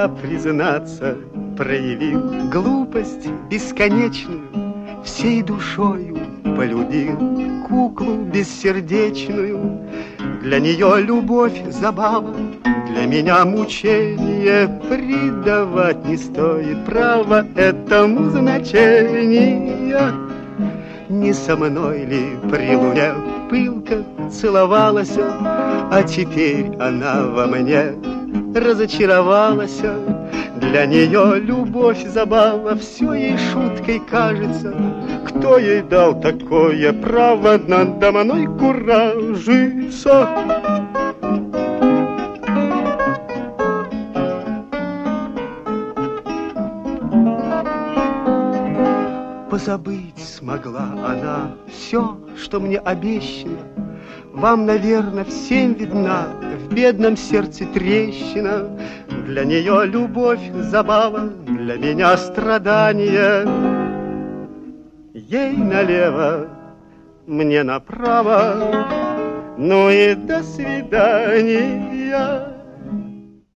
я, признаться, проявил глупость бесконечную, всей душою полюбил куклу бессердечную. Для нее любовь забава, для меня мучение, придавать не стоит права этому значения. Не со мной ли при луне пылко целовалась, а теперь она во мне разочаровалась. Для нее любовь забава, все ей шуткой кажется. Кто ей дал такое право надо мной куражиться? Позабыть смогла она все, что мне обещано. Вам, наверное, всем видна в бедном сердце трещина. Для нее любовь забава, для меня страдание. Ей налево, мне направо, ну и до свидания.